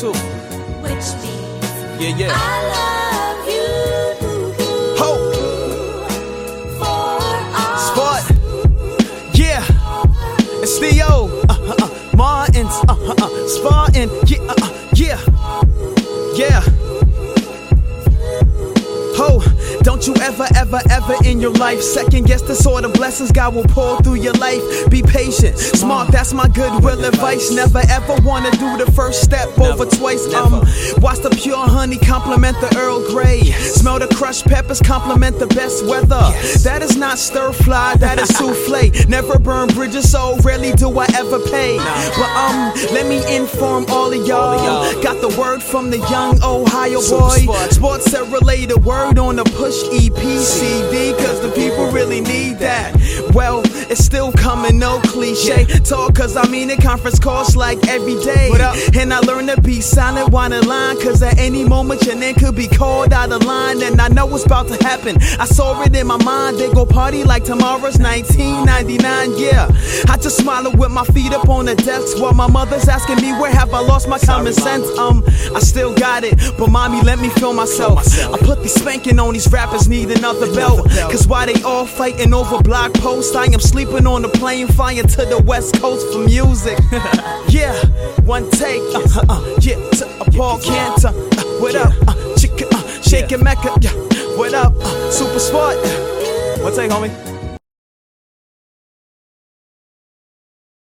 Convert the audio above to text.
too. Which means Yeah. I love you. Ho! For all Sport. Yeah. It's Theo. Martins. Spartan. Yeah. Yeah. Ho, don't you ever in your life second guess the sort of blessings God will pour through your life. Be patient, smart, that's my goodwill advice. Never ever wanna do the first step over twice. Watch the pure honey compliment the Earl Grey. Smell the crushed peppers compliment the best weather. That is not stir fly, that is souffle. Never burn bridges, so rarely do I ever pay. But let me inform all of y'all. Got the word from the young Ohio boy. Sports said relay the word on the push EPCD, cause the people really need that. Well, it's still coming, no cliche talk, cause I mean it. Conference calls like every day. And I learned to be silent while in line, cause at any moment your name could be called out of line. And I know what's about to happen, I saw it in my mind. They go party like tomorrow's 1999, yeah. I just smiling with my feet up on the desk while my mother's asking me where have I lost my common sense. I still got it, but mommy let me feel myself. I put the spanking on these rappers, need another belt. Cause while they all fighting over blog posts, I am sleeping on the plane flying to the west coast for music. Yeah, one take, yeah, to Paul Cantor, what up, Chicken, Shaking Mecca, yeah, what up, Super Sport, one take homie.